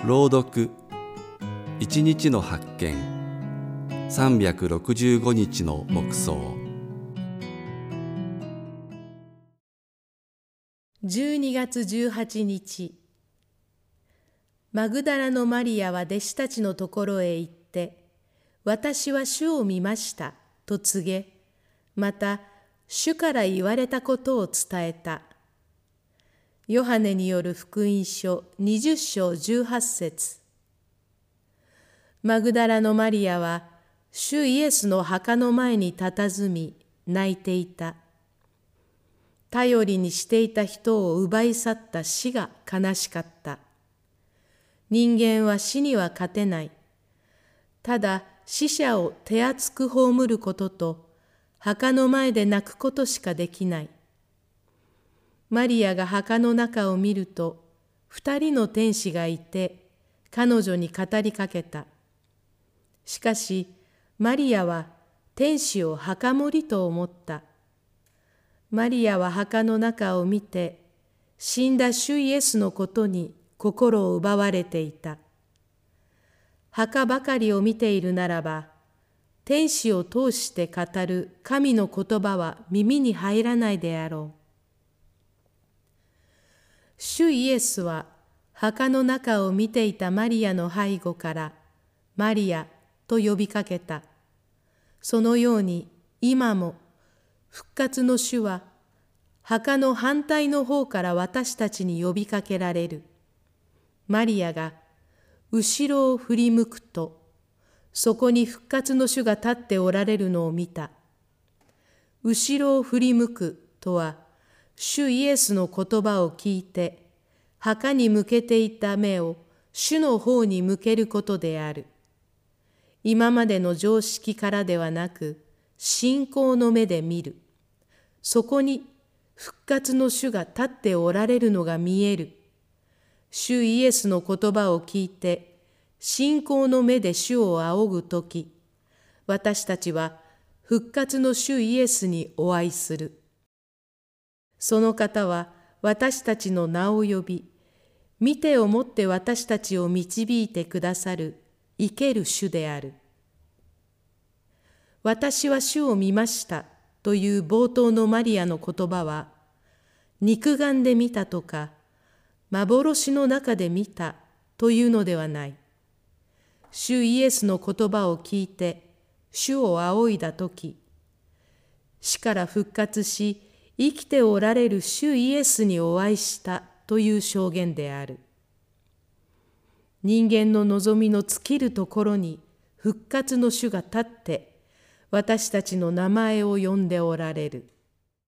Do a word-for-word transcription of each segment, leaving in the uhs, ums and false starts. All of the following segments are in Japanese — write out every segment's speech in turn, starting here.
朗読一日の発見さんびゃくろくじゅうごにちの黙想。 じゅうにがつじゅうはちにち、マグダラのマリアは弟子たちのところへ行って、私は主を見ましたと告げ、また主から言われたことを伝えた。ヨハネによる福音書にじゅっしょうじゅうはっせつ。マグダラのマリアは主イエスの墓の前に佇み泣いていた。頼りにしていた人を奪い去った死が悲しかった。人間は死には勝てない。ただ死者を手厚く葬ることと墓の前で泣くことしかできない。マリアが墓の中を見ると、二人の天使がいて、彼女に語りかけた。しかし、マリアは天使を墓守と思った。マリアは墓の中を見て、死んだ主イエスのことに心を奪われていた。墓ばかりを見ているならば、天使を通して語る神の言葉は耳に入らないであろう。主イエスは墓の中を見ていたマリアの背後からマリアと呼びかけた。そのように今も復活の主は墓の反対の方から私たちに呼びかけられる。マリアが後ろを振り向くと、そこに復活の主が立っておられるのを見た。後ろを振り向くとは、主イエスの言葉を聞いて、墓に向けていた目を主の方に向けることである。今までの常識からではなく、信仰の目で見る。そこに復活の主が立っておられるのが見える。主イエスの言葉を聞いて、信仰の目で主を仰ぐとき、私たちは復活の主イエスにお会いする。その方は私たちの名を呼び、見てをもって私たちを導いてくださる生ける主である。私は主を見ましたという冒頭のマリアの言葉は、肉眼で見たとか、幻の中で見たというのではない。主イエスの言葉を聞いて、主を仰いだとき、死から復活し、生きておられる主イエスにお会いしたという証言である。人間の望みの尽きるところに復活の主が立って、私たちの名前を呼んでおられる。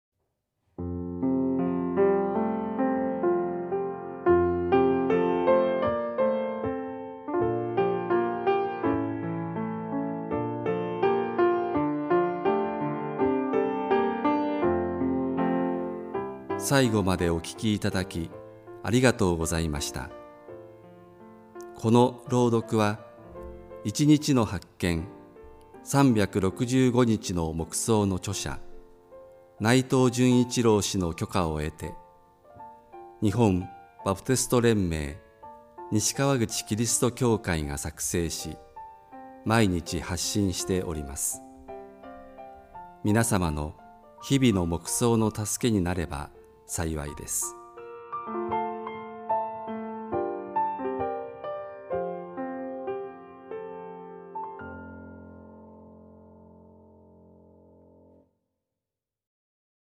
最後までお聞きいただきありがとうございました。この朗読は一日の発見さんびゃくろくじゅうごにちの黙想の著者内藤純一郎氏の許可を得て、日本バプテスト連盟西川口キリスト教会が作成し、毎日発信しております。皆様の日々の黙想の助けになれば幸いです。